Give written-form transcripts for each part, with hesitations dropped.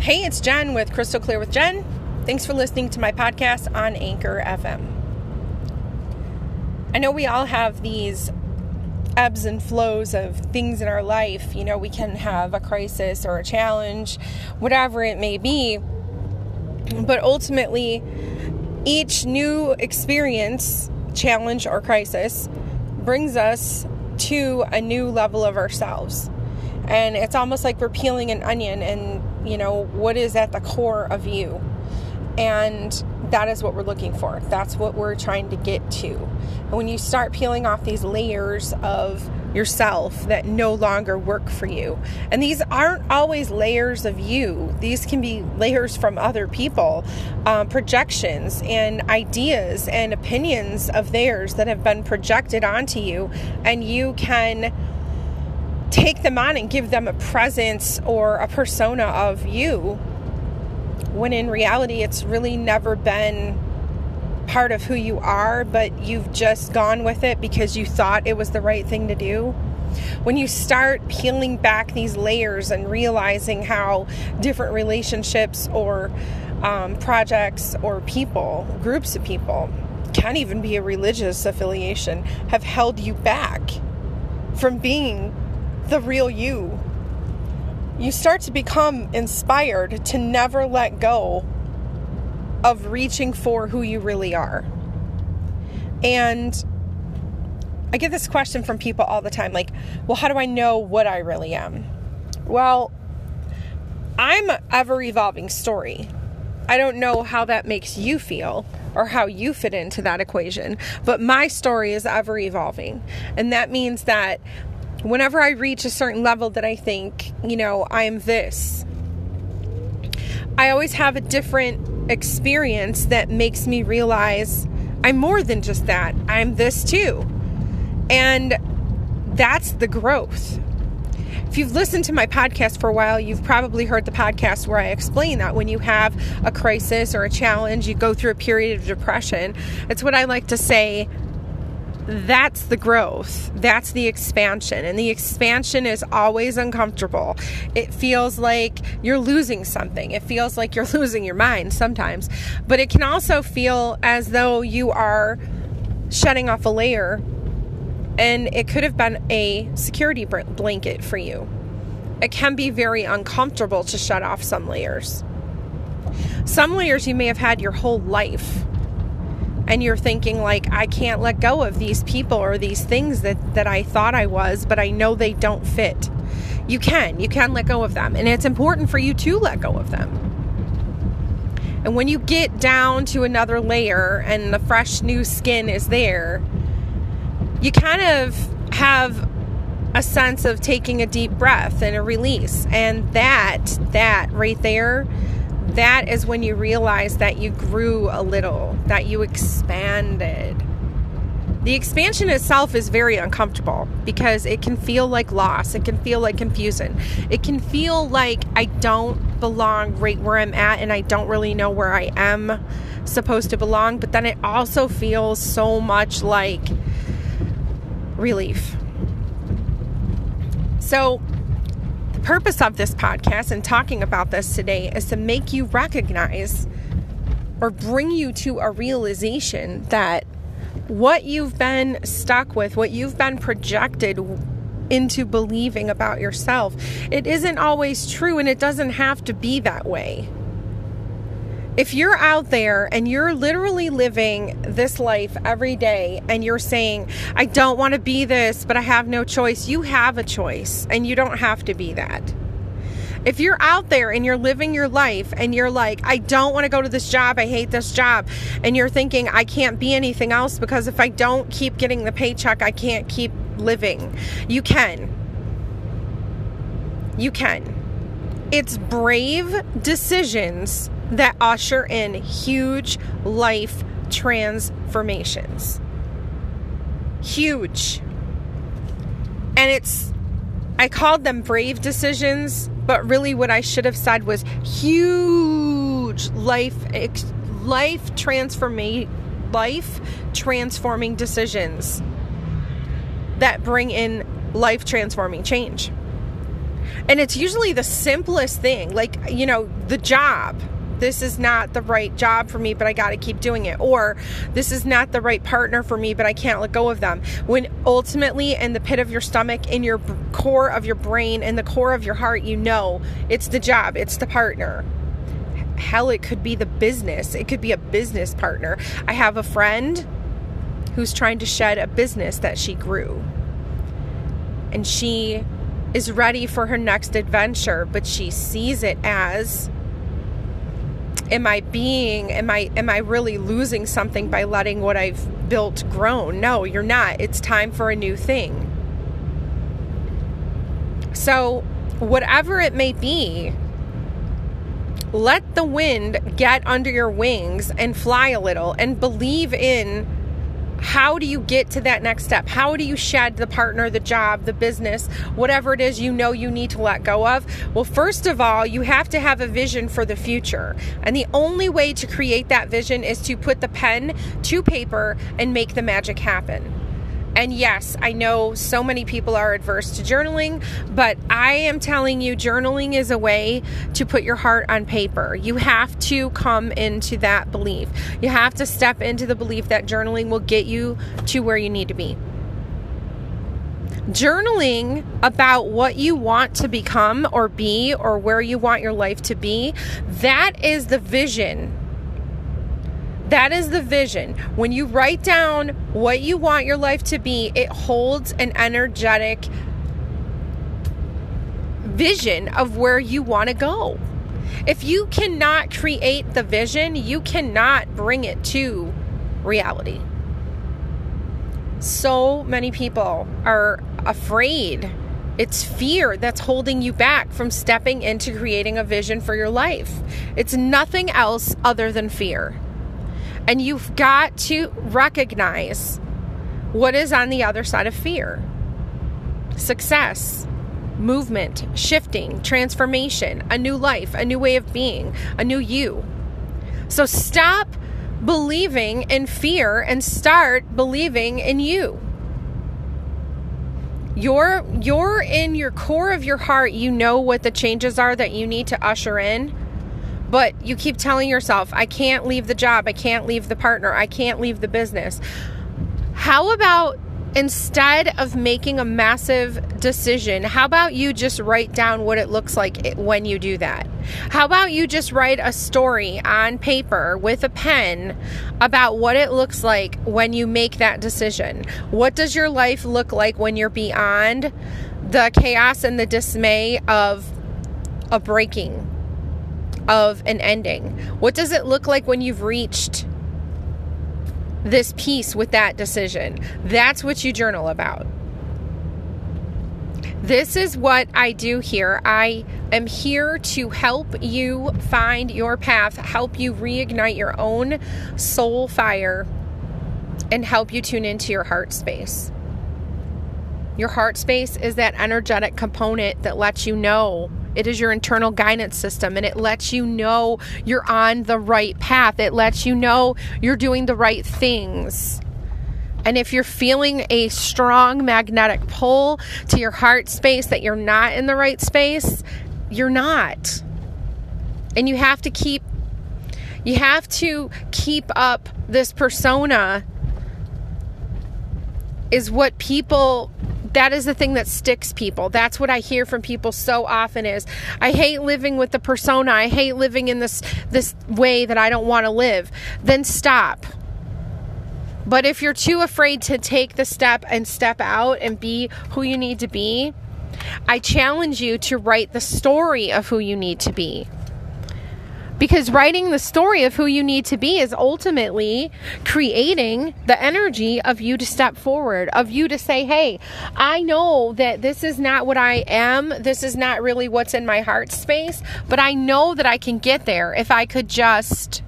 Hey, it's Jen with Crystal Clear with Jen. Thanks for listening to my podcast on Anchor FM. I know we all have these ebbs and flows of things in our life. You know, we can have a crisis or a challenge, whatever it may be. But ultimately, each new experience, challenge, or crisis brings us to a new level of ourselves. And it's almost like we're peeling an onion and, you know, what is at the core of you. And that is what we're looking for. That's what we're trying to get to. And when you start peeling off these layers of yourself that no longer work for you, and these aren't always layers of you. These can be layers from other people, projections and ideas and opinions of theirs that have been projected onto you, and you can take them on and give them a presence or a persona of you, when in reality it's really never been part of who you are, but you've just gone with it because you thought it was the right thing to do. When you start peeling back these layers and realizing how different relationships or projects or people, groups of people, can even be a religious affiliation, have held you back from being the real you, you start to become inspired to never let go of reaching for who you really are. And I get this question from people all the time, like, well, how do I know what I really am? Well, I'm an ever-evolving story. I don't know how that makes you feel or how you fit into that equation, but my story is ever-evolving. And that means that whenever I reach a certain level that I think, you know, I'm this, I always have a different experience that makes me realize I'm more than just that. I'm this too. And that's the growth. If you've listened to my podcast for a while, you've probably heard the podcast where I explain that when you have a crisis or a challenge, you go through a period of depression. It's what I like to say. That's the growth. That's the expansion. And the expansion is always uncomfortable. It feels like you're losing something. It feels like you're losing your mind sometimes. But it can also feel as though you are shedding off a layer, and it could have been a security blanket for you. It can be very uncomfortable to shed off some layers. Some layers you may have had your whole life. And you're thinking like, I can't let go of these people or these things that I thought I was, but I know they don't fit. You can let go of them. And it's important for you to let go of them. And when you get down to another layer and the fresh new skin is there, you kind of have a sense of taking a deep breath and a release. And that right there, that is when you realize that you grew a little, that you expanded. The expansion itself is very uncomfortable because it can feel like loss. It can feel like confusion. It can feel like I don't belong right where I'm at and I don't really know where I am supposed to belong. But then it also feels so much like relief. So the purpose of this podcast and talking about this today is to make you recognize or bring you to a realization that what you've been stuck with, what you've been projected into believing about yourself, it isn't always true, and it doesn't have to be that way. If you're out there and you're literally living this life every day and you're saying, I don't want to be this, but I have no choice, you have a choice and you don't have to be that. If you're out there and you're living your life and you're like, I don't want to go to this job, I hate this job, and you're thinking, I can't be anything else because if I don't keep getting the paycheck, I can't keep living. You can. You can. It's brave decisions that usher in huge life transformations. Huge. And I called them brave decisions, but really what I should have said was huge life transforming decisions that bring in life transforming change. And it's usually the simplest thing, like, you know, the job. This is not the right job for me, but I got to keep doing it. Or this is not the right partner for me, but I can't let go of them. When ultimately in the pit of your stomach, in your core of your brain, in the core of your heart, you know it's the job, it's the partner. Hell, it could be the business. It could be a business partner. I have a friend who's trying to shed a business that she grew. And she is ready for her next adventure, but she sees it as, am I really losing something by letting what I've built grow? No, you're not. It's time for a new thing. So whatever it may be, let the wind get under your wings and fly a little, and believe in, how do you get to that next step? How do you shed the partner, the job, the business, whatever it is you know you need to let go of? Well, first of all, you have to have a vision for the future. And the only way to create that vision is to put the pen to paper and make the magic happen. And yes, I know so many people are adverse to journaling, but I am telling you, journaling is a way to put your heart on paper. You have to come into that belief. You have to step into the belief that journaling will get you to where you need to be. Journaling about what you want to become or be, or where you want your life to be, that is the vision. That is the vision. When you write down what you want your life to be, it holds an energetic vision of where you want to go. If you cannot create the vision, you cannot bring it to reality. So many people are afraid. It's fear that's holding you back from stepping into creating a vision for your life. It's nothing else other than fear. And you've got to recognize what is on the other side of fear. Success, movement, shifting, transformation, a new life, a new way of being, a new you. So stop believing in fear and start believing in you. You're in your core of your heart. You know what the changes are that you need to usher in. But you keep telling yourself, I can't leave the job, I can't leave the partner, I can't leave the business. How about, instead of making a massive decision, how about you just write down what it looks like when you do that? How about you just write a story on paper with a pen about what it looks like when you make that decision? What does your life look like when you're beyond the chaos and the dismay of a breaking, of an ending? What does it look like when you've reached this peace with that decision? That's what you journal about. This is what I do here. I am here to help you find your path, help you reignite your own soul fire, and help you tune into your heart space. Your heart space is that energetic component that lets you know. It is your internal guidance system, and it lets you know you're on the right path. It lets you know you're doing the right things. And if you're feeling a strong magnetic pull to your heart space that you're not in the right space, you're not. And you have to keep up this persona, is what people... That is the thing that sticks people. That's what I hear from people so often is, I hate living with the persona. I hate living in this way that I don't want to live. Then stop. But if you're too afraid to take the step and step out and be who you need to be, I challenge you to write the story of who you need to be. Because writing the story of who you need to be is ultimately creating the energy of you to step forward, of you to say, hey, I know that this is not what I am. This is not really what's in my heart space, but I know that I can get there if I could just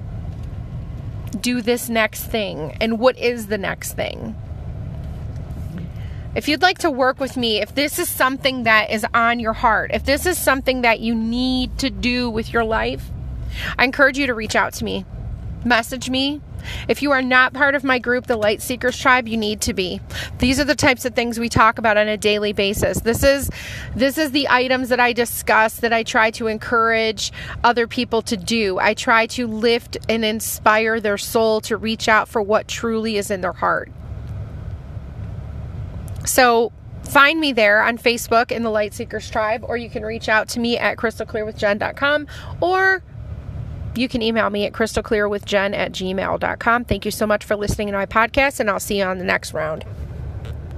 do this next thing. And what is the next thing? If you'd like to work with me, if this is something that is on your heart, if this is something that you need to do with your life, I encourage you to reach out to me. Message me. If you are not part of my group, the Light Seekers Tribe, you need to be. These are the types of things we talk about on a daily basis. This is the items that I discuss, that I try to encourage other people to do. I try to lift and inspire their soul to reach out for what truly is in their heart. So find me there on Facebook in the Light Seekers Tribe, or you can reach out to me at crystalclearwithjen.com, or you can email me at crystalclearwithjen@gmail.com. Thank you so much for listening to my podcast, and I'll see you on the next round.